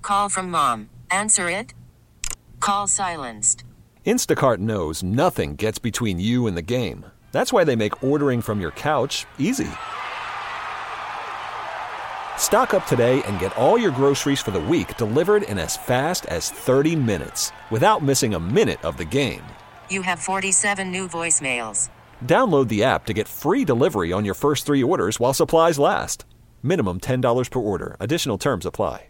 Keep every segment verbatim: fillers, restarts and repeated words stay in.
Call from mom. Answer it. Call silenced. Instacart knows nothing gets between you and the game. That's why they make ordering from your couch easy. Stock up today and get all your groceries for the week delivered in as fast as thirty minutes without missing a minute of the game. You have forty-seven new voicemails. Download the app to get free delivery on your first three orders while supplies last. Minimum ten dollars per order. Additional terms apply.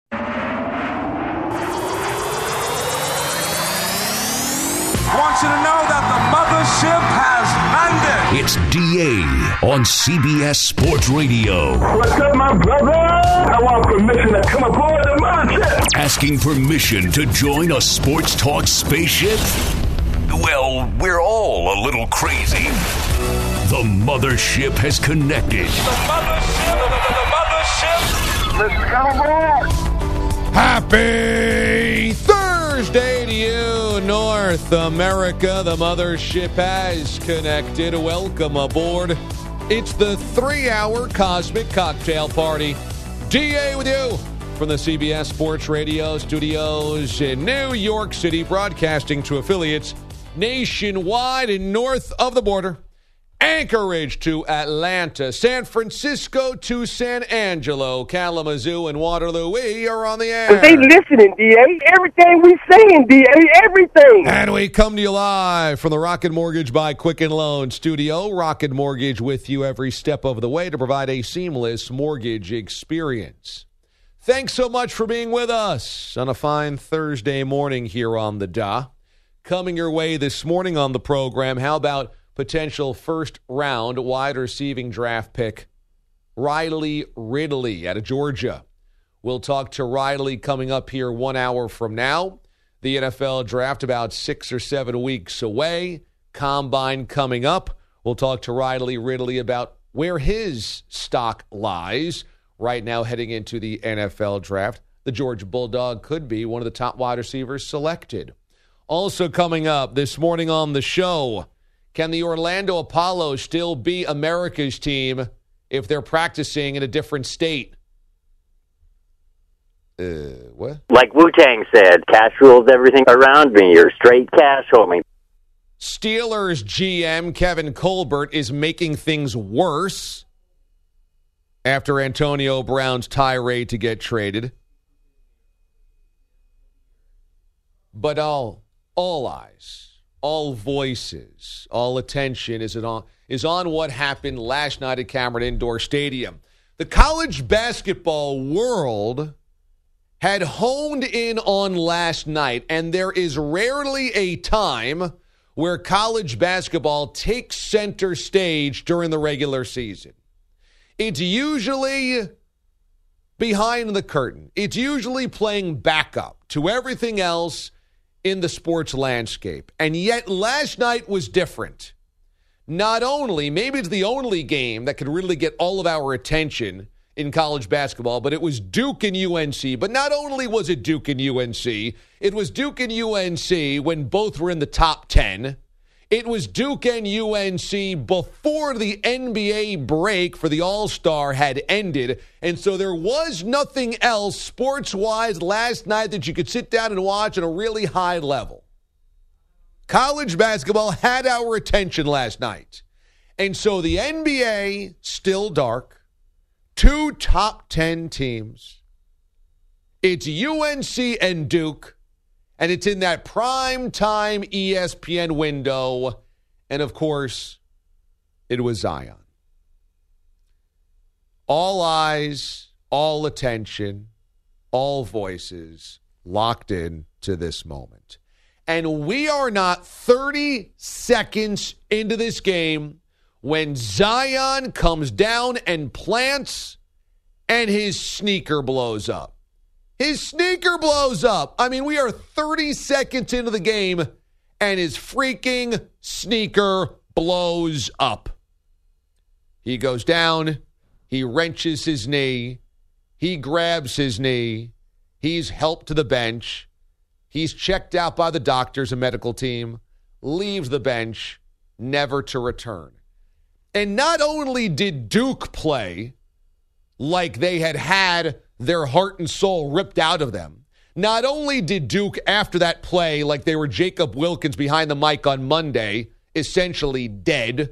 I want you to know that the mothership has landed. It's D A on C B S Sports Radio. What's up, my brother? I want permission to come aboard the mothership. Asking permission to join a sports talk spaceship? Well, we're all a little crazy. The mothership has connected. The mothership, the, the, the mothership. Let's come aboard. Happy Thursday to you, North America. The mothership has connected. Welcome aboard. It's the three-hour Cosmic Cocktail Party. D A with you from the C B S Sports Radio studios in New York City, broadcasting to affiliates nationwide and north of the border. Anchorage to Atlanta, San Francisco to San Angelo, Kalamazoo, and Waterloo. We are on the air. They listening, D A. Everything we saying, D A. Everything. And we come to you live from the Rocket Mortgage by Quicken Loan studio. Rocket Mortgage with you every step of the way to provide a seamless mortgage experience. Thanks so much for being with us on a fine Thursday morning here on the D A. Coming your way this morning on the program, how about potential first-round wide receiving draft pick, Riley Ridley out of Georgia. We'll talk to Riley coming up here one hour from now. The N F L draft about six or seven weeks away. Combine coming up. We'll talk to Riley Ridley about where his stock lies right now heading into the N F L draft. The Georgia Bulldog could be one of the top wide receivers selected. Also coming up this morning on the show, can the Orlando Apollo still be America's team if they're practicing in a different state? Uh, what? Like Wu-Tang said, cash rules everything around me. You're straight cash, homie. Steelers G M Kevin Colbert is making things worse after Antonio Brown's tirade to get traded. But all, all eyes, all voices, all attention is on is on what happened last night at Cameron Indoor Stadium. The college basketball world had honed in on last night, and there is rarely a time where college basketball takes center stage during the regular season. It's usually behind the curtain. It's usually playing backup to everything else in the sports landscape. And yet last night was different. Not only, maybe it's the only game that could really get all of our attention in college basketball, but it was Duke and U N C. But not only was it Duke and U N C, it was Duke and U N C when both were in the top ten. It was Duke and U N C before the N B A break for the All-Star had ended. And so there was nothing else sports-wise last night that you could sit down and watch at a really high level. College basketball had our attention last night. And so the N B A, still dark, two top ten teams. It's U N C and Duke. And it's in that prime time E S P N window. And, of course, it was Zion. All eyes, all attention, all voices locked in to this moment. And we are not thirty seconds into this game when Zion comes down and plants and his sneaker blows up. His sneaker blows up. I mean, we are thirty seconds into the game, and his freaking sneaker blows up. He goes down. He wrenches his knee. He grabs his knee. He's helped to the bench. He's checked out by the doctors and medical team. Leaves the bench, never to return. And not only did Duke play like they had had their heart and soul ripped out of them. Not only did Duke, after that play, like they were Jacob Wilkins behind the mic on Monday, essentially dead,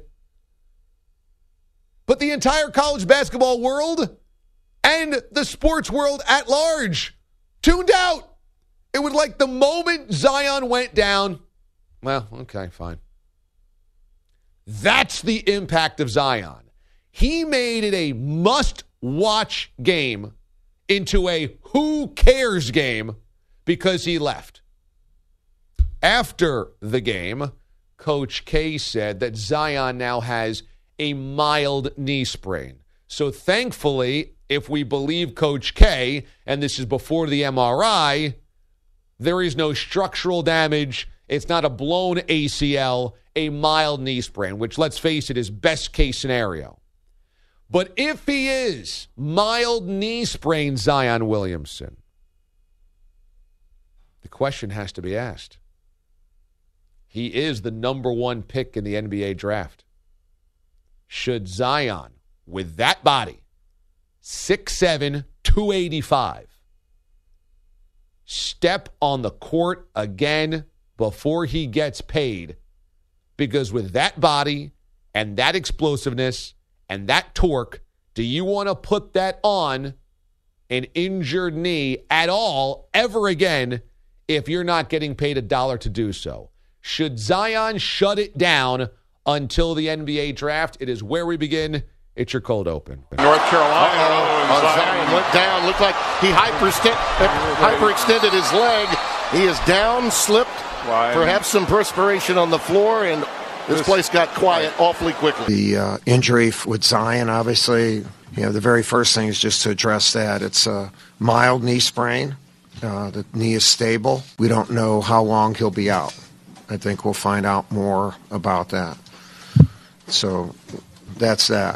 but the entire college basketball world and the sports world at large tuned out. It was like the moment Zion went down, well, okay, fine. That's the impact of Zion. He made it a must-watch game into a who cares game because he left. After the game, Coach K said that Zion now has a mild knee sprain. So thankfully, if we believe Coach K, and this is before the M R I, there is no structural damage. It's not a blown A C L, a mild knee sprain, which, let's face it, is best case scenario. But if he is mild knee sprain Zion Williamson, the question has to be asked. He is the number one pick in the N B A draft. Should Zion, with that body, six seven, two eighty-five, step on the court again before he gets paid? Because with that body and that explosiveness and that torque, do you want to put that on an injured knee at all ever again if you're not getting paid a dollar to do so? Should Zion shut it down until the N B A draft? It is where we begin. It's your cold open. North Carolina. Uh, Zion went down. Looked like he hyperextend, hyperextended his leg. He is down, slipped, perhaps some perspiration on the floor, and this place got quiet awfully quickly. The uh, injury with Zion, obviously, you know, the very first thing is just to address that. It's a mild knee sprain. Uh, the knee is stable. We don't know how long he'll be out. I think we'll find out more about that. So that's that.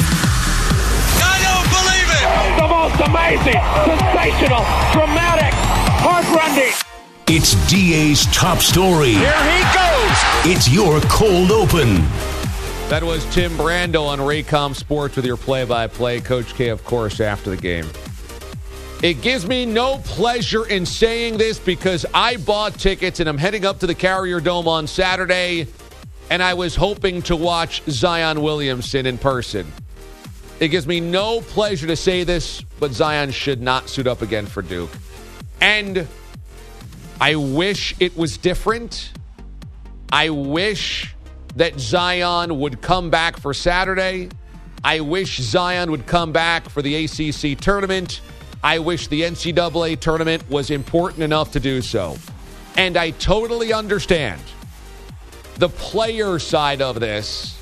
I don't believe it! The most amazing, sensational, dramatic, heart-rending. It's D A's top story. Here he goes! It's your cold open. That was Tim Brando on Raycom Sports with your play-by-play. Coach K, of course, after the game. It gives me no pleasure in saying this because I bought tickets and I'm heading up to the Carrier Dome on Saturday, and I was hoping to watch Zion Williamson in person. It gives me no pleasure to say this, but Zion should not suit up again for Duke. And I wish it was different. I wish that Zion would come back for Saturday. I wish Zion would come back for the A C C tournament. I wish the N C double A tournament was important enough to do so. And I totally understand the player side of this.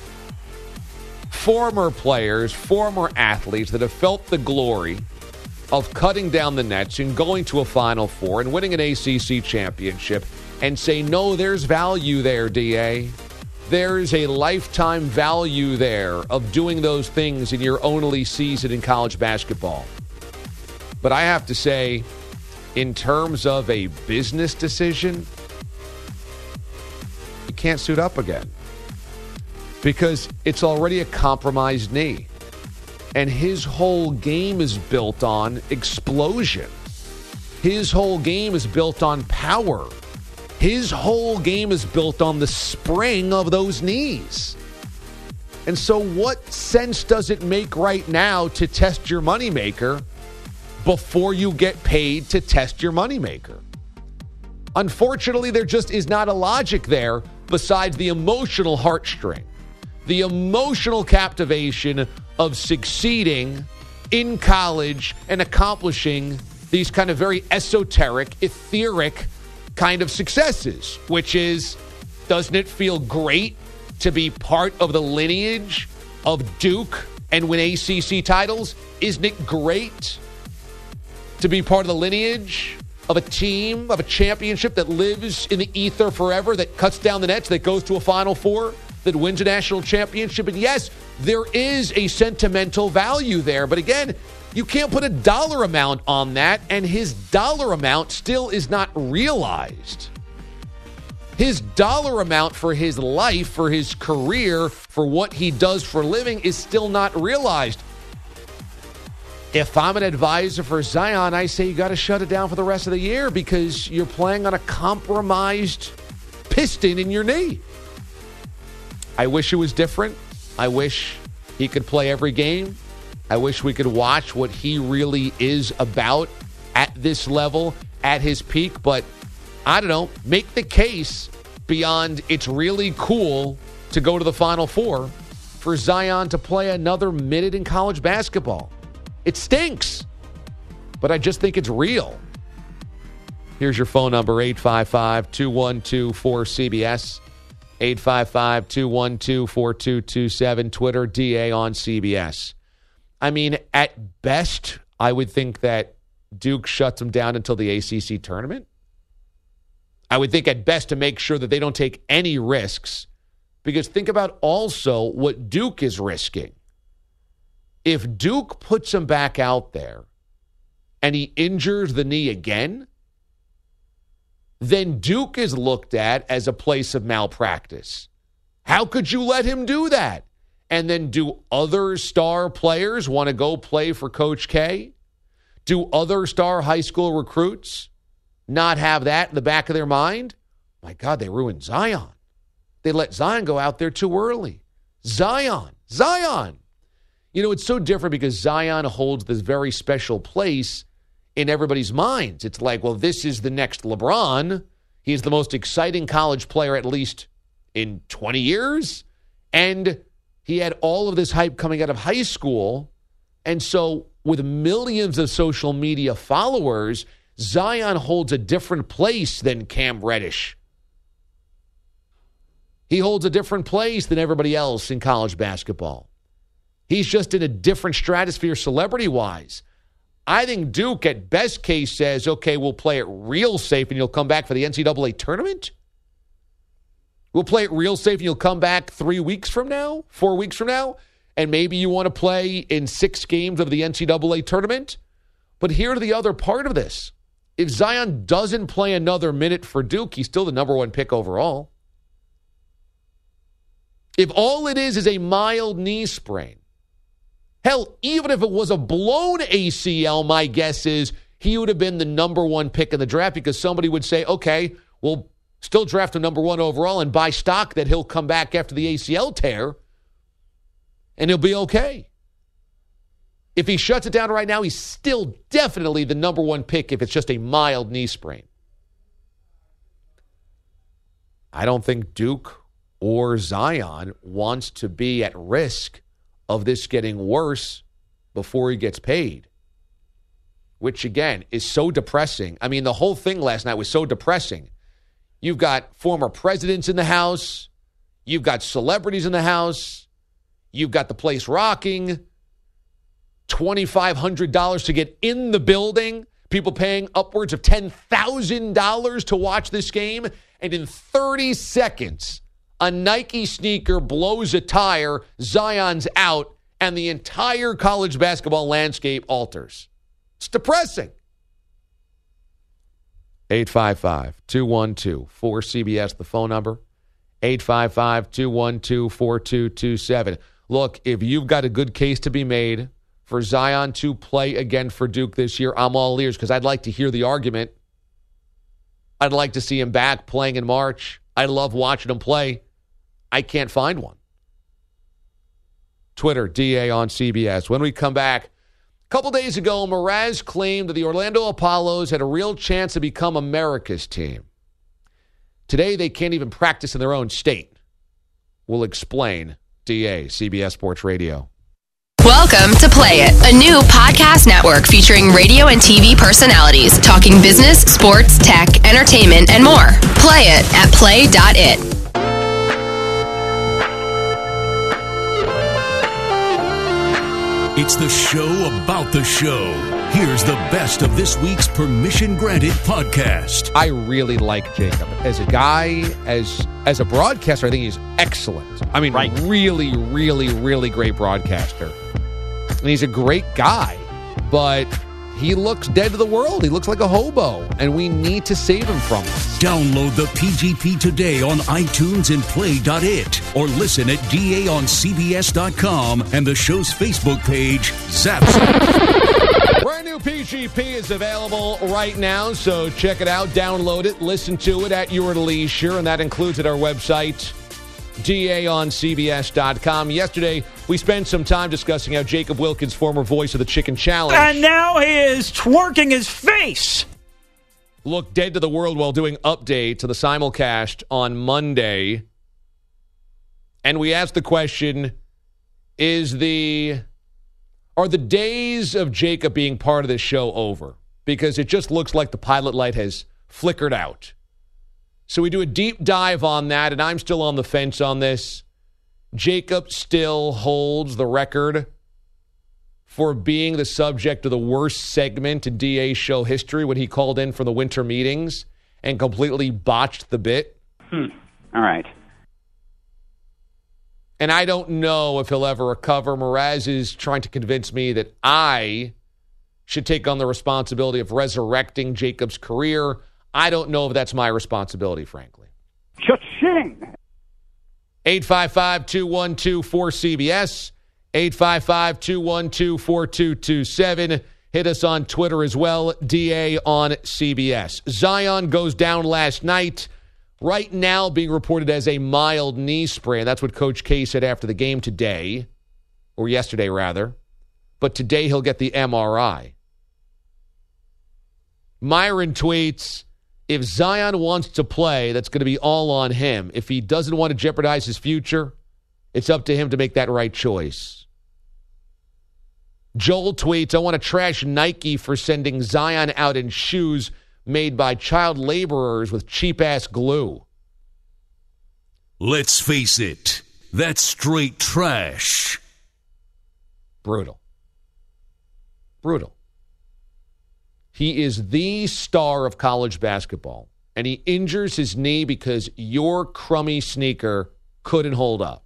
Former players, former athletes that have felt the glory of cutting down the nets and going to a Final Four and winning an A C C championship and say, no, there's value there, D A. There's a lifetime value there of doing those things in your only season in college basketball. But I have to say, in terms of a business decision, you can't suit up again because it's already a compromised knee. And his whole game is built on explosion. His whole game is built on power. His whole game is built on the spring of those knees. And so what sense does it make right now to test your moneymaker before you get paid to test your moneymaker? Unfortunately, there just is not a logic there besides the emotional heartstring, the emotional captivation of succeeding in college and accomplishing these kind of very esoteric, etheric kind of successes, which is, doesn't it feel great to be part of the lineage of Duke and win A C C titles? Isn't it great to be part of the lineage of a team, of a championship that lives in the ether forever, that cuts down the nets, that goes to a Final Four, that wins a national championship? And yes, there is a sentimental value there. But again, you can't put a dollar amount on that, and his dollar amount still is not realized. His dollar amount for his life, for his career, for what he does for a living is still not realized. If I'm an advisor for Zion, I say you got to shut it down for the rest of the year because you're playing on a compromised piston in your knee. I wish it was different. I wish he could play every game. I wish we could watch what he really is about at this level, at his peak. But I don't know, make the case beyond it's really cool to go to the Final Four for Zion to play another minute in college basketball. It stinks, but I just think it's real. Here's your phone number, eight five five, two one two, four C B S, eight five five, two one two, four two two seven, Twitter, D A on C B S. I mean, at best, I would think that Duke shuts them down until the A C C tournament. I would think at best to make sure that they don't take any risks, because think about also what Duke is risking. If Duke puts him back out there and he injures the knee again, then Duke is looked at as a place of malpractice. How could you let him do that? And then do other star players want to go play for Coach K? Do other star high school recruits not have that in the back of their mind? My God, they ruined Zion. They let Zion go out there too early. Zion, Zion. You know, it's so different because Zion holds this very special place in everybody's minds. It's like, well, this is the next LeBron. He's the most exciting college player, at least in twenty years. And he had all of this hype coming out of high school. And so with millions of social media followers, Zion holds a different place than Cam Reddish. He holds a different place than everybody else in college basketball. He's just in a different stratosphere celebrity-wise. I think Duke, at best case, says, okay, we'll play it real safe and you'll come back for the N C double A tournament? We'll play it real safe and you'll come back three weeks from now, four weeks from now, and maybe you want to play in six games of the N C double A tournament? But here's the other part of this. If Zion doesn't play another minute for Duke, he's still the number one pick overall. If all it is is a mild knee sprain, hell, even if it was a blown A C L, my guess is he would have been the number one pick in the draft because somebody would say, okay, we'll still draft him number one overall and buy stock that he'll come back after the A C L tear and he'll be okay. If he shuts it down right now, he's still definitely the number one pick if it's just a mild knee sprain. I don't think Duke or Zion wants to be at risk of this getting worse before he gets paid, which, again, is so depressing. I mean, the whole thing last night was so depressing. You've got former presidents in the house. You've got celebrities in the house. You've got the place rocking. twenty-five hundred dollars to get in the building. People paying upwards of ten thousand dollars to watch this game. And in thirty seconds, a Nike sneaker blows a tire, Zion's out, and the entire college basketball landscape alters. It's depressing. eight five five, two one two, four C B S, the phone number. eight five five, two one two, four two two seven. Look, if you've got a good case to be made for Zion to play again for Duke this year, I'm all ears because I'd like to hear the argument. I'd like to see him back playing in March. I love watching him play. I can't find one. Twitter, D A on C B S. When we come back, a couple days ago, Mraz claimed that the Orlando Apollos had a real chance to become America's team. Today, they can't even practice in their own state. We'll explain. D A, C B S Sports Radio. Welcome to Play It, a new podcast network featuring radio and T V personalities talking business, sports, tech, entertainment, and more. Play it at play dot it. It's the show about the show. Here's the best of this week's Permission Granted podcast. I really like Jacob. As a guy, as as a broadcaster, I think he's excellent. I mean, right. really, really, really great broadcaster. And he's a great guy, but he looks dead to the world. He looks like a hobo, and we need to save him from this. Download the P G P today on iTunes and play dot it, or listen at D A on C B S dot com and the show's Facebook page, Zaps. new P G P is available right now, so check it out, download it, listen to it at your leisure, and that includes at our website, D A on C B S dot com. Yesterday, we spent some time discussing how Jacob Wilkins, former voice of the Chicken Challenge, and now he is twerking his face, looked dead to the world while doing update to the simulcast on Monday. And we asked the question, is the are the days of Jacob being part of this show over? Because it just looks like the pilot light has flickered out. So we do a deep dive on that, and I'm still on the fence on this. Jacob still holds the record for being the subject of the worst segment in D A show history when he called in for the winter meetings and completely botched the bit. Hmm. All right. And I don't know if he'll ever recover. Mraz is trying to convince me that I should take on the responsibility of resurrecting Jacob's career. I don't know if that's my responsibility, frankly. Cha-ching! eight five five, two one two, four C B S, eight five five, two one two, four two two seven. Hit us on Twitter as well, D A on C B S. Zion goes down last night. Right now being reported as a mild knee sprain. That's what Coach K said after the game today, or yesterday rather. But today he'll get the M R I. Myron tweets, if Zion wants to play, that's going to be all on him. If he doesn't want to jeopardize his future, it's up to him to make that right choice. Joel tweets, I want to trash Nike for sending Zion out in shoes made by child laborers with cheap-ass glue. Let's face it, that's straight trash. Brutal. Brutal. He is the star of college basketball, and he injures his knee because your crummy sneaker couldn't hold up.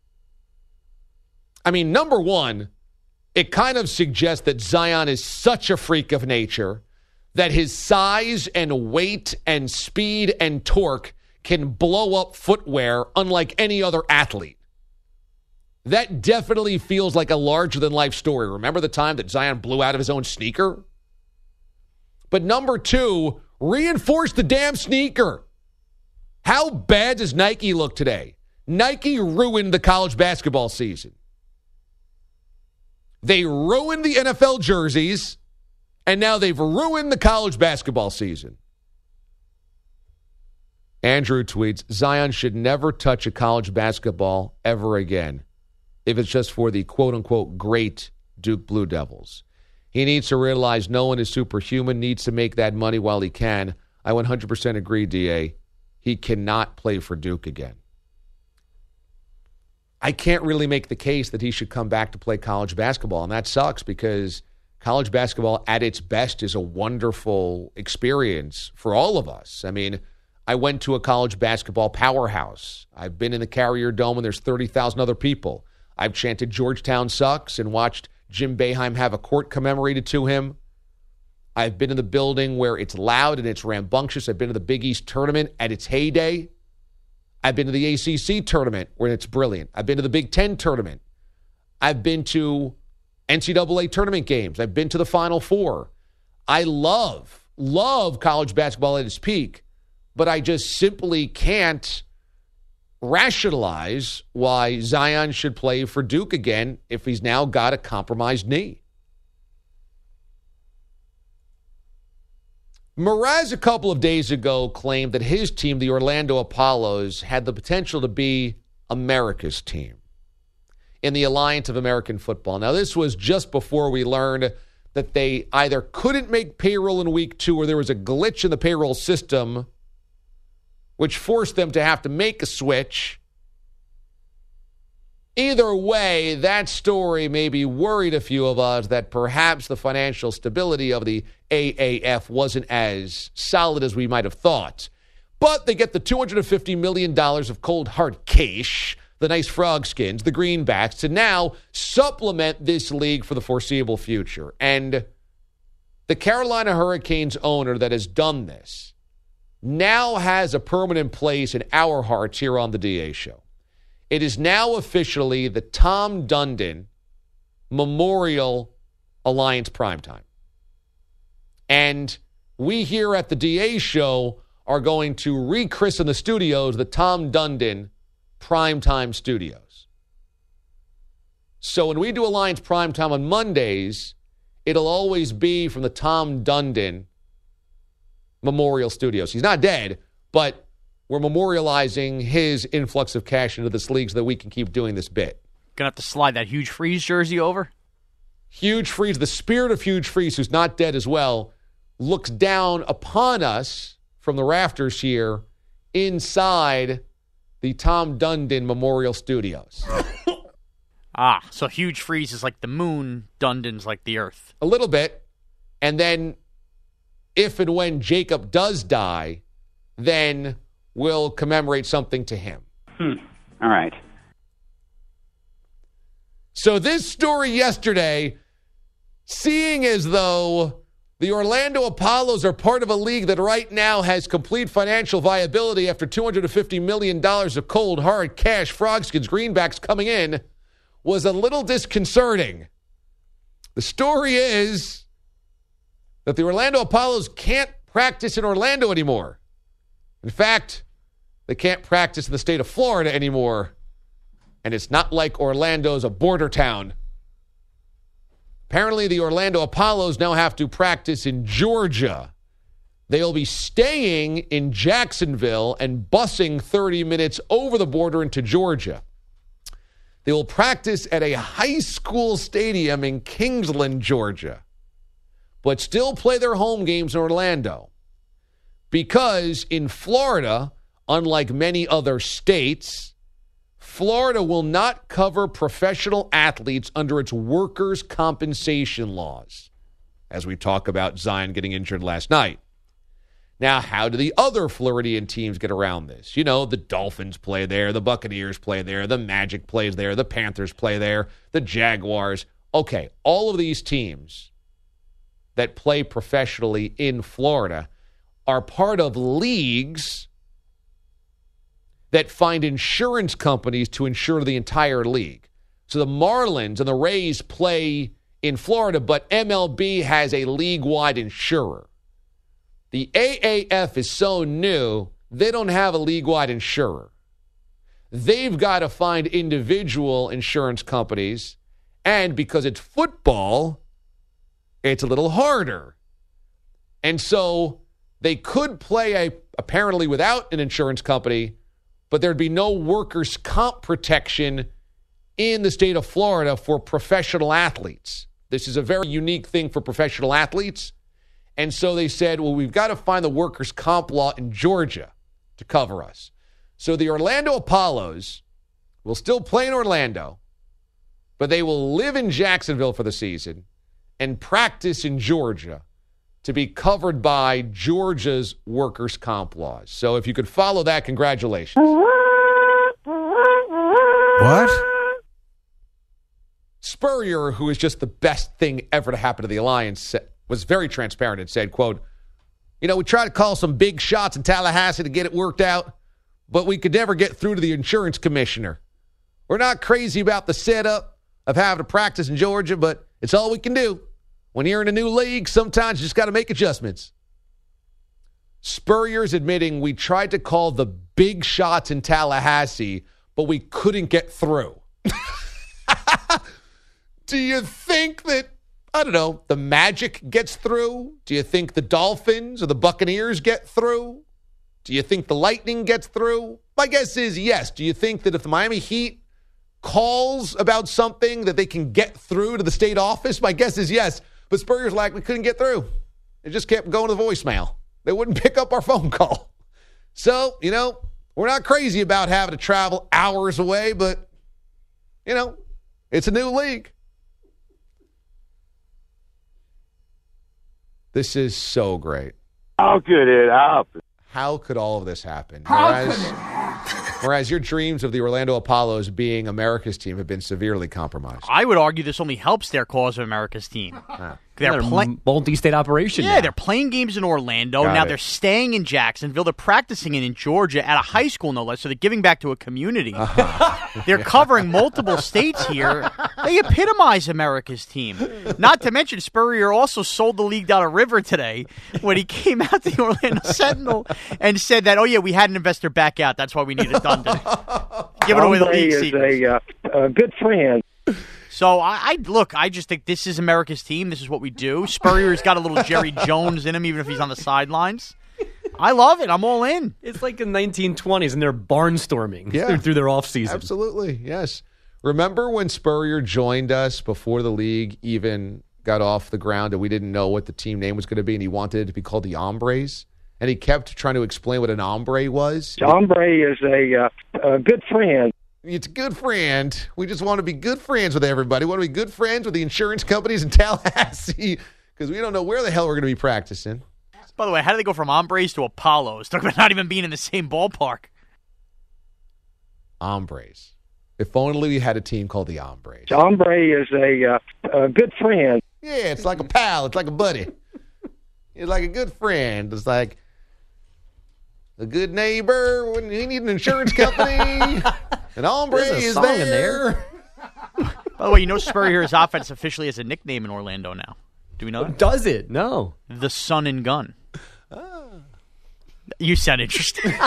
I mean, number one, it kind of suggests that Zion is such a freak of nature that his size and weight and speed and torque can blow up footwear unlike any other athlete. That definitely feels like a larger-than-life story. Remember the time that Zion blew out of his own sneaker? But number two, reinforce the damn sneaker. How bad does Nike look today? Nike ruined the college basketball season. They ruined the N F L jerseys, and now they've ruined the college basketball season. Andrew tweets, Zion should never touch a college basketball ever again if it's just for the quote-unquote great Duke Blue Devils. He needs to realize no one is superhuman, needs to make that money while he can. I one hundred percent agree, D A. He cannot play for Duke again. I can't really make the case that he should come back to play college basketball, and that sucks because college basketball at its best is a wonderful experience for all of us. I mean, I went to a college basketball powerhouse. I've been in the Carrier Dome and there's thirty thousand other people. I've chanted Georgetown sucks and watched Jim Boeheim have a court commemorated to him. I've been in the building where it's loud and it's rambunctious. I've been to the Big East tournament at its heyday. I've been to the A C C tournament where it's brilliant. I've been to the Big Ten tournament. I've been to N C double A tournament games. I've been to the Final Four. I love, love college basketball at its peak, but I just simply can't rationalize why Zion should play for Duke again if he's now got a compromised knee. Mraz a couple of days ago claimed that his team, the Orlando Apollos, had the potential to be America's team in the Alliance of American Football. Now, this was just before we learned that they either couldn't make payroll in week two or there was a glitch in the payroll system which forced them to have to make a switch. Either way, that story maybe worried a few of us that perhaps the financial stability of the A A F wasn't as solid as we might have thought. But they get the two hundred fifty million dollars of cold hard cash, the nice frog skins, the greenbacks, to now supplement this league for the foreseeable future. And the Carolina Hurricanes owner that has done this now has a permanent place in our hearts here on the D A Show. It is now officially the Tom Dundon Memorial Alliance Primetime. And we here at the D A show are going to rechristen the studios the Tom Dundon Primetime Studios. So when we do Alliance Primetime on Mondays, it'll always be from the Tom Dundon Memorial Studios. He's not dead, but we're memorializing his influx of cash into this league so that we can keep doing this bit. Gonna have to slide that Huge Freeze jersey over? Huge Freeze, the spirit of Huge Freeze, who's not dead as well, looks down upon us from the rafters here inside the Tom Dundon Memorial Studios. Ah, so Huge Freeze is like the moon, Dundon's like the earth. A little bit. And then if and when Jacob does die, then we'll commemorate something to him. Hmm. All right. So this story yesterday, seeing as though the Orlando Apollos are part of a league that right now has complete financial viability after two hundred fifty million dollars of cold, hard cash, Frogskins, greenbacks coming in, was a little disconcerting. The story is that the Orlando Apollos can't practice in Orlando anymore. In fact, they can't practice in the state of Florida anymore. And it's not like Orlando's a border town. Apparently, the Orlando Apollos now have to practice in Georgia. They'll be staying in Jacksonville and busing thirty minutes over the border into Georgia. They will practice at a high school stadium in Kingsland, Georgia, but still play their home games in Orlando. Because in Florida, unlike many other states, Florida will not cover professional athletes under its workers' compensation laws, as we talk about Zion getting injured last night. Now, how do the other Floridian teams get around this? You know, the Dolphins play there, the Buccaneers play there, the Magic plays there, the Panthers play there, the Jaguars. Okay, all of these teams that play professionally in Florida are part of leagues that find insurance companies to insure the entire league. So the Marlins and the Rays play in Florida, but M L B has a league-wide insurer. The A A F is so new, they don't have a league-wide insurer. They've got to find individual insurance companies, and because it's football, it's a little harder. And so they could play a, apparently without an insurance company, but there'd be no workers' comp protection in the state of Florida for professional athletes. This is a very unique thing for professional athletes. And so they said, well, we've got to find the workers' comp law in Georgia to cover us. So the Orlando Apollos will still play in Orlando, but they will live in Jacksonville for the season and practice in Georgia to be covered by Georgia's workers' comp laws. So if you could follow that, congratulations. What? Spurrier, who is just the best thing ever to happen to the Alliance, was very transparent and said, quote, you know, we tried to call some big shots in Tallahassee to get it worked out, but we could never get through to the insurance commissioner. We're not crazy about the setup of having to practice in Georgia, but it's all we can do. When you're in a new league, sometimes you just got to make adjustments. Spurrier's admitting we tried to call the big shots in Tallahassee, but we couldn't get through. Do you think that, I don't know, the Magic gets through? Do you think the Dolphins or the Buccaneers get through? Do you think the Lightning gets through? My guess is yes. Do you think that if the Miami Heat calls about something that they can get through to the state office? My guess is yes. But Spurrier's like, we couldn't get through. It just kept going to the voicemail. They wouldn't pick up our phone call. So, you know, we're not crazy about having to travel hours away, but, you know, it's a new league. This is so great. How could it happen? How could all of this happen? How Whereas, could it happen? whereas your dreams of the Orlando Apollos being America's team have been severely compromised. I would argue this only helps their cause of America's team. Because They're They're playing multi-state operation. Yeah, now. they're playing games in Orlando. Got now it. they're staying in Jacksonville. They're practicing it in Georgia at a high school, no less. So they're giving back to a community. Uh-huh. They're covering multiple states here. They epitomize America's team. Not to mention, Spurrier also sold the league down a river today when he came out to the Orlando Sentinel and said that, oh, yeah, we had an investor back out. That's why we needed Dundon. Giving away the Andre league is secrets. a, uh, a good friend. So, I, I look, I just think this is America's team. This is what we do. Spurrier's got a little Jerry Jones in him, even if he's on the sidelines. I love it. I'm all in. It's like the nineteen twenties, and they're barnstorming Yeah. through, through their offseason. Absolutely, yes. Remember when Spurrier joined us before the league even got off the ground and we didn't know what the team name was going to be, and he wanted it to be called the Hombres? And he kept trying to explain what an hombre was. Hombre is a, uh, a good friend. It's a good friend. We just want to be good friends with everybody. We want to be good friends with the insurance companies in Tallahassee because we don't know where the hell we're going to be practicing. By the way, how do they go from Hombres to Apollos? Talk about not even being in the same ballpark. Hombres. If only we had a team called the Hombres. Hombre is a, uh, a good friend. Yeah, it's like a pal. It's like a buddy. It's like a good friend. It's like a good neighbor when you need an insurance company. An hombre There's a is song there. in there. By the way, you know Spurrier's offense officially has a nickname in Orlando now. Do we know that? Does it? No. The Sun and Gun. You sound interested. See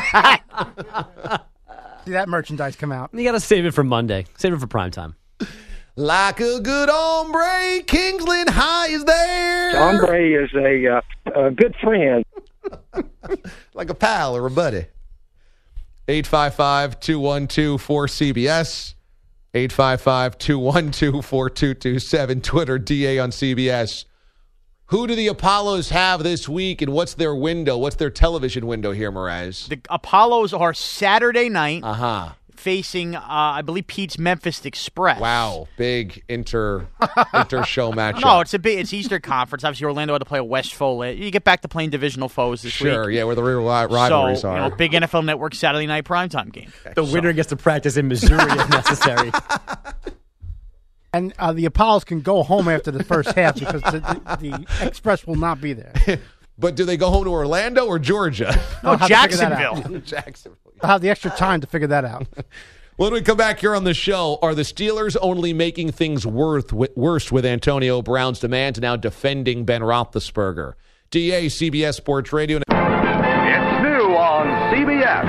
that merchandise come out. You got to save it for Monday. Save it for prime time. Like a good hombre, Kingsland High is there. Hombre is a, uh, a good friend. Like a pal or a buddy. eight five five, two one two, four C B S. eight five five, two one two, four two two seven. Twitter, D A on C B S. Who do the Apollos have this week, and what's their window? What's their television window here, Mraz? The Apollos are Saturday night Uh-huh. facing, uh, I believe, Pete's Memphis Express. Wow, big inter inter show matchup. No, it's a big. It's Eastern Conference. Obviously, Orlando had to play a West Foley. You get back to playing divisional foes this week. Sure, yeah, where the real ri- rivalries so, are. You know, big N F L Network Saturday night primetime game. The winner gets to practice in Missouri if necessary. And uh, the Apollos can go home after the first half because the, the, the Express will not be there. But do they go home to Orlando or Georgia? No, They'll have to figure that out. Jacksonville. Jacksonville. They'll have the extra time to figure that out. When we come back here on the show, are the Steelers only making things worth, worse with Antonio Brown's demand to now defending Ben Roethlisberger? D A, C B S Sports Radio. It's new on C B S.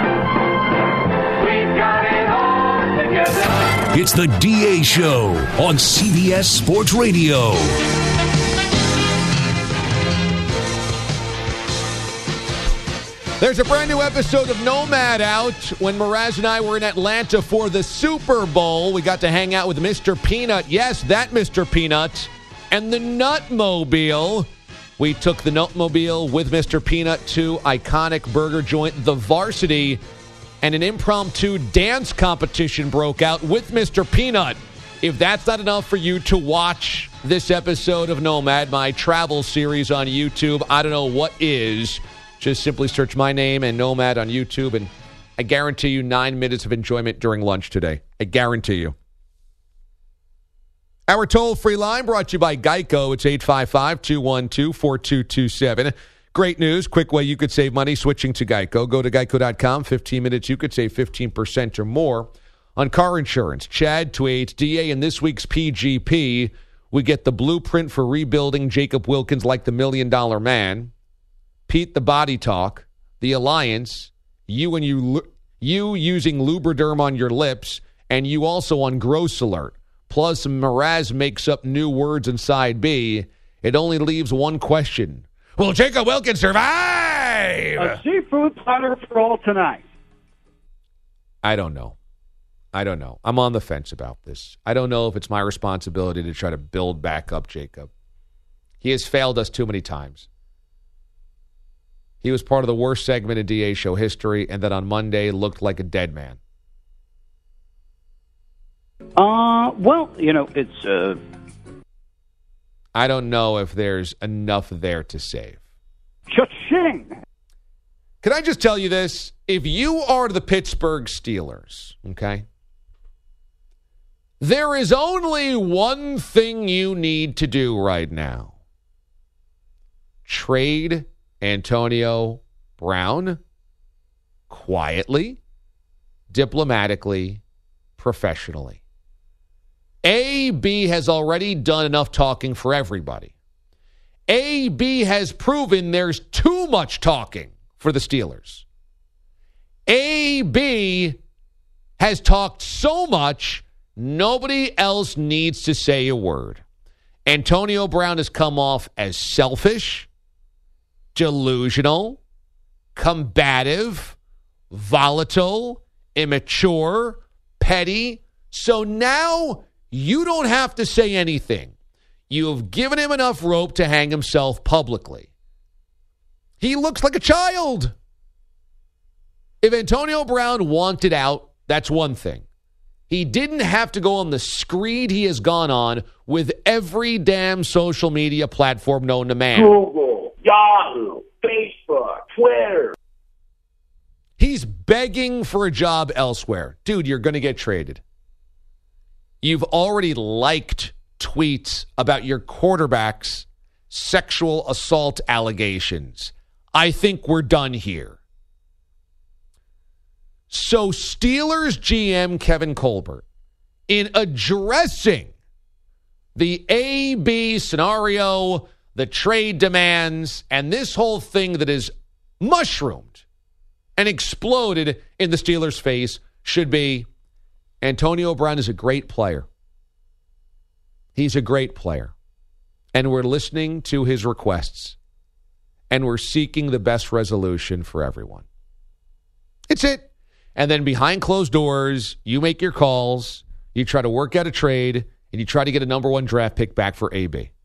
We've got it all together. It's the D A Show on C B S Sports Radio. There's a brand new episode of Nomad out. When Mraz and I were in Atlanta for the Super Bowl, we got to hang out with Mister Peanut. Yes, that Mister Peanut. And the Nutmobile. We took the Nutmobile with Mister Peanut to iconic burger joint, The Varsity. And an impromptu dance competition broke out with Mister Peanut. If that's not enough for you to watch this episode of Nomad, my travel series on YouTube, I don't know what is. Just simply search my name and Nomad on YouTube, and I guarantee you nine minutes of enjoyment during lunch today. I guarantee you. Our toll-free line brought to you by Geico. It's eight five five, two one two, four two two seven. Great news. Quick way you could save money switching to Geico. Go to geico dot com. fifteen minutes, you could save fifteen percent or more on car insurance. Chad tweets, D A, in this week's P G P, we get the blueprint for rebuilding Jacob Wilkins like the Million Dollar Man. Pete, the body talk, the alliance, you and you, you using Lubriderm on your lips, and you also on Gross Alert. Plus, Mraz makes up new words in side B. It only leaves one question. Will Jacob Wilkins survive? A seafood platter for all tonight. I don't know. I don't know. I'm on the fence about this. I don't know if it's my responsibility to try to build back up Jacob. He has failed us too many times. He was part of the worst segment in D A show history, and then on Monday looked like a dead man. Uh, well, you know, it's... Uh... I don't know if there's enough there to save. Cha-ching! Can I just tell you this? If you are the Pittsburgh Steelers, okay, there is only one thing you need to do right now. trade Antonio Brown quietly, diplomatically, professionally. A B has already done enough talking for everybody. A B has proven there's too much talking for the Steelers. A B has talked so much, nobody else needs to say a word. Antonio Brown has come off as selfish, delusional, combative, volatile, immature, petty. So now you don't have to say anything. You have given him enough rope to hang himself publicly. He looks like a child. If Antonio Brown wanted out, that's one thing. He didn't have to go on the screed he has gone on with every damn social media platform known to man. Google, Yahoo, Facebook, Twitter. He's begging for a job elsewhere. Dude, you're going to get traded. You've already liked tweets about your quarterback's sexual assault allegations. I think we're done here. So Steelers G M Kevin Colbert, in addressing the A B scenario, the trade demands, and this whole thing that is mushroomed and exploded in the Steelers' face, should be Antonio Brown is a great player. He's a great player. And we're listening to his requests. And we're seeking the best resolution for everyone. It's it. And then behind closed doors, you make your calls, you try to work out a trade, and you try to get a number one draft pick back for A B.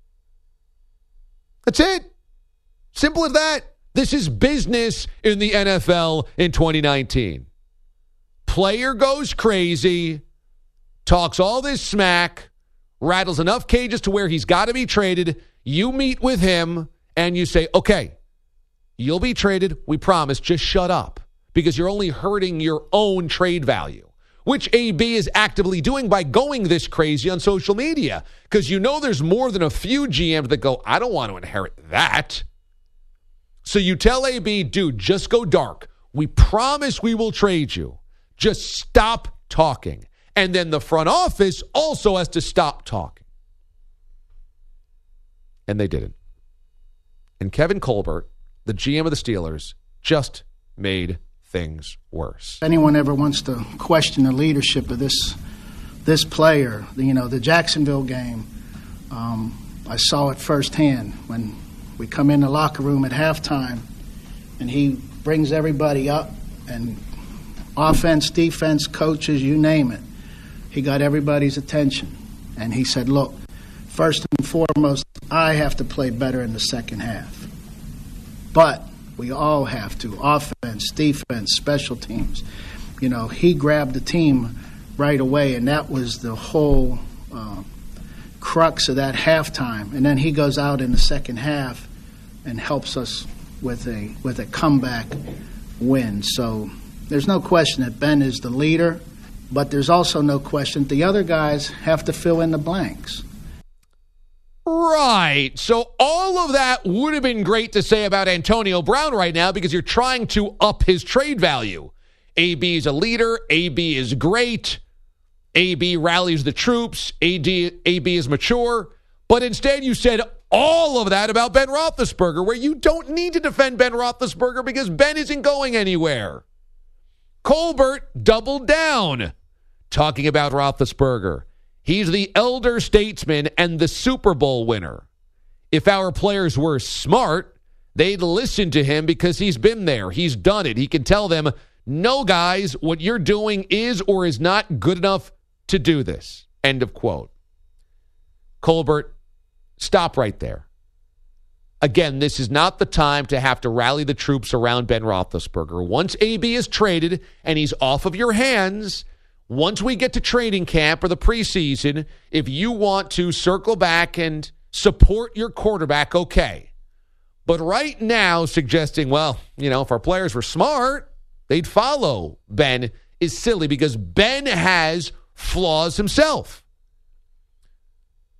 That's it. Simple as that. This is business in the N F L in twenty nineteen. Player goes crazy, talks all this smack, rattles enough cages to where he's got to be traded. You meet with him, and you say, okay, you'll be traded. We promise. Just shut up. Because you're only hurting your own trade value, which A B is actively doing by going this crazy on social media. Because you know there's more than a few G Ms that go, I don't want to inherit that. So you tell A B, dude, just go dark. We promise we will trade you. Just stop talking. And then the front office also has to stop talking. And they didn't. And Kevin Colbert, the G M of the Steelers, just made things worse. If anyone ever wants to question the leadership of this this player, you know, the Jacksonville game, um, I saw it firsthand when we come in the locker room at halftime and he brings everybody up, and offense, defense, coaches, you name it. He got everybody's attention. And he said, look, first and foremost, I have to play better in the second half. But we all have to. Offense, defense, special teams. You know, he grabbed the team right away, and that was the whole uh, crux of that halftime. And then he goes out in the second half and helps us with a with a comeback win. So there's no question that Ben is the leader, but there's also no question the other guys have to fill in the blanks. Right. So all of that would have been great to say about Antonio Brown right now because you're trying to up his trade value. A B is a leader. A B is great. A B rallies the troops. A B, A B is mature. But instead you said all of that about Ben Roethlisberger, where you don't need to defend Ben Roethlisberger because Ben isn't going anywhere. Colbert doubled down talking about Roethlisberger. He's the elder statesman and the Super Bowl winner. If our players were smart, they'd listen to him because he's been there. He's done it. He can tell them, no, guys, what you're doing is or is not good enough to do this. End of quote. Colbert, stop right there. Again, this is not the time to have to rally the troops around Ben Roethlisberger. Once A B is traded and he's off of your hands, once we get to training camp or the preseason, if you want to circle back and support your quarterback, okay. But right now, suggesting, well, you know, if our players were smart, they'd follow Ben is silly because Ben has flaws himself.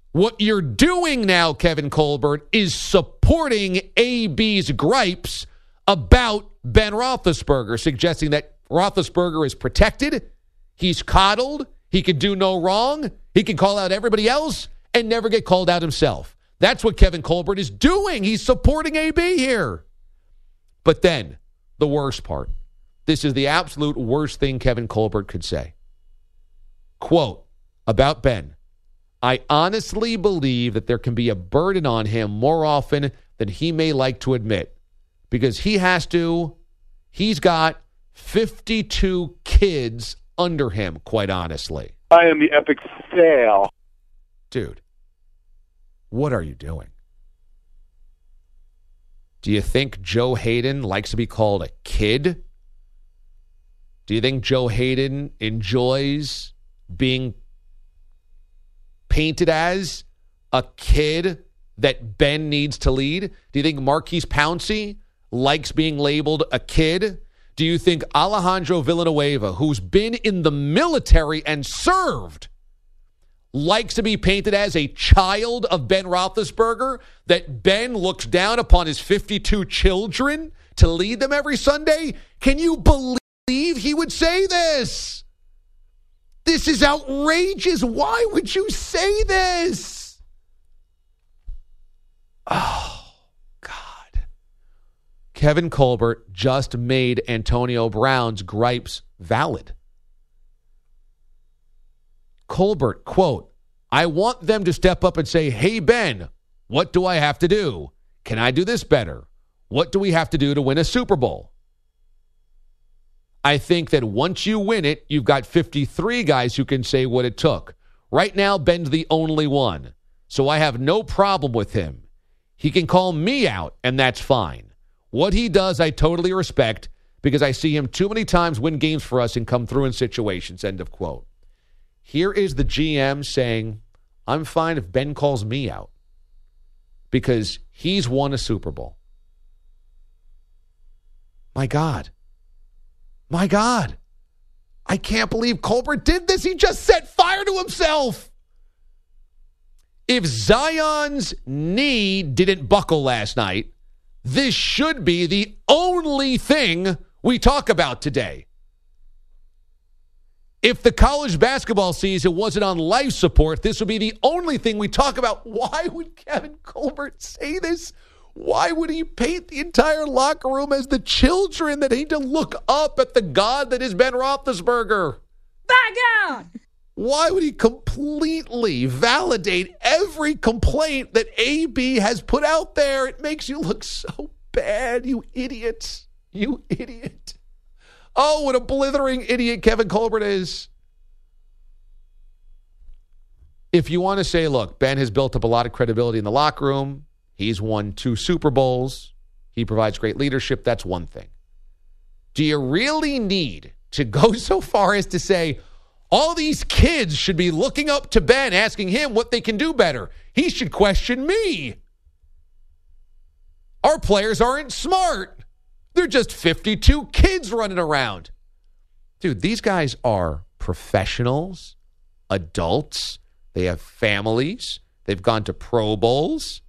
What you're doing now, Kevin Colbert, is supporting A B's gripes about Ben Roethlisberger, suggesting that Roethlisberger is protected, he's coddled, he can do no wrong, he can call out everybody else and never get called out himself. That's what Kevin Colbert is doing. He's supporting A B here. But then, the worst part. This is the absolute worst thing Kevin Colbert could say. Quote, about Ben, I honestly believe that there can be a burden on him more often than he may like to admit. Because he has to, he's got fifty-two kids under him, quite honestly. I am the epic fail. Dude, what are you doing? Do you think Joe Hayden likes to be called a kid? Do you think Joe Hayden enjoys being painted as a kid that Ben needs to lead? Do you think Marquise Pouncey likes being labeled a kid? Do you think Alejandro Villanueva, who's been in the military and served, likes to be painted as a child of Ben Roethlisberger, that Ben looks down upon his fifty-two children to lead them every Sunday? Can you believe he would say this? This is outrageous. Why would you say this? Oh, God. Kevin Colbert just made Antonio Brown's gripes valid. Colbert, quote, I want them to step up and say, hey, Ben, what do I have to do? Can I do this better? What do we have to do to win a Super Bowl? I think that once you win it, you've got fifty-three guys who can say what it took. Right now, Ben's the only one. So I have no problem with him. He can call me out, and that's fine. What he does, I totally respect, because I see him too many times win games for us and come through in situations, end of quote. Here is the G M saying, I'm fine if Ben calls me out because he's won a Super Bowl. My God. My God. I can't believe Colbert did this. He just set fire to himself. If Zion's knee didn't buckle last night, this should be the only thing we talk about today. If the college basketball season wasn't on life support, this would be the only thing we talk about. Why would Kevin Colbert say this? Why would he paint the entire locker room as the children that need to look up at the God that is Ben Roethlisberger? Back down! Why would he completely validate every complaint that A B has put out there? It makes you look so bad, you idiots. You idiot. Oh, what a blithering idiot Kevin Colbert is. If you want to say, look, Ben has built up a lot of credibility in the locker room. He's won two Super Bowls. He provides great leadership. That's one thing. Do you really need to go so far as to say all these kids should be looking up to Ben, asking him what they can do better? He should question me. Our players aren't smart. They're just fifty-two kids running around. Dude, these guys are professionals, adults. They have families. They've gone to Pro Bowls.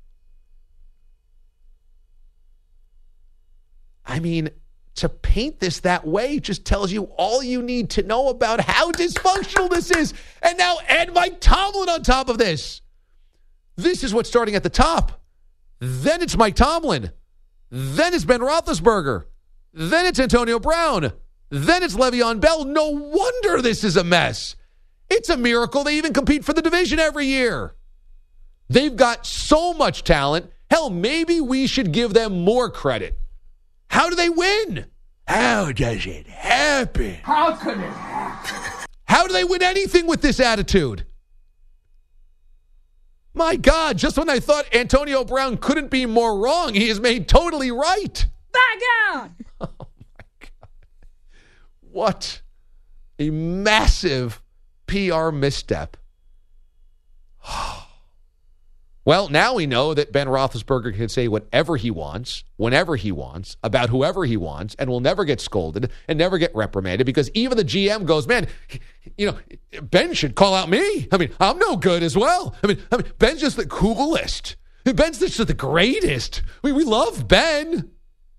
I mean, to paint this that way just tells you all you need to know about how dysfunctional this is. And now add Mike Tomlin on top of this. This is what's starting at the top. Then it's Mike Tomlin. Then it's Ben Roethlisberger. Then it's Antonio Brown. Then it's Le'Veon Bell. No wonder this is a mess. It's a miracle they even compete for the division every year. They've got so much talent. Hell, maybe we should give them more credit. How do they win? How does it happen? How can it happen? How do they win anything with this attitude? My God, just when I thought Antonio Brown couldn't be more wrong, he is made totally right. Back down! Oh, my God. What a massive P R misstep. Well, now we know that Ben Roethlisberger can say whatever he wants, whenever he wants, about whoever he wants, and will never get scolded and never get reprimanded because even the G M goes, man, you know, Ben should call out me. I mean, I'm no good as well. I mean, I mean Ben's just the coolest. Ben's just the greatest. We, we love Ben.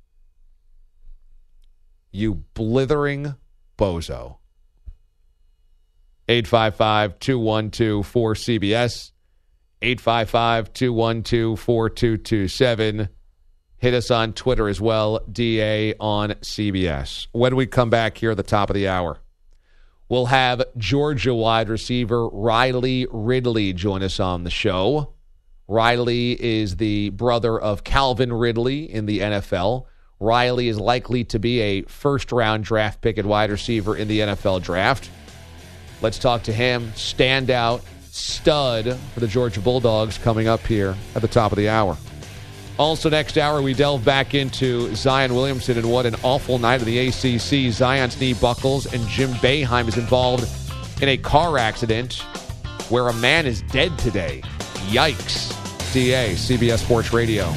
You blithering bozo. eight five five, two one two, four C B S. eight five five, two one two, four two two seven. Hit us on Twitter as well, D A on C B S. When we come back here at the top of the hour, we'll have Georgia wide receiver Riley Ridley join us on the show. Riley is the brother of Calvin Ridley in the N F L. Riley is likely to be a first-round draft pick at wide receiver in the N F L draft. Let's talk to him. Standout stud for the Georgia Bulldogs coming up here at the top of the hour. Also next hour, we delve back into Zion Williamson and what an awful night of the A C C. Zion's knee buckles and Jim Boeheim is involved in a car accident where a man is dead today. Yikes. D A, C B S Sports Radio.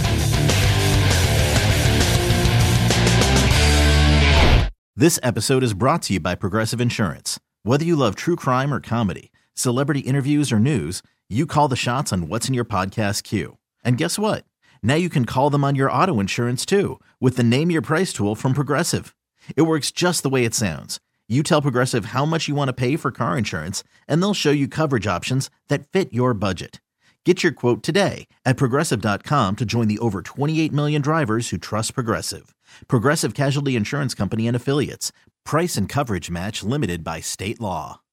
This episode is brought to you by Progressive Insurance. Whether you love true crime or comedy, celebrity interviews or news, you call the shots on what's in your podcast queue. And guess what? Now you can call them on your auto insurance too with the Name Your Price tool from Progressive. It works just the way it sounds. You tell Progressive how much you want to pay for car insurance, and they'll show you coverage options that fit your budget. Get your quote today at Progressive dot com to join the over twenty-eight million drivers who trust Progressive. Progressive Casualty Insurance Company and Affiliates. Price and coverage match limited by state law.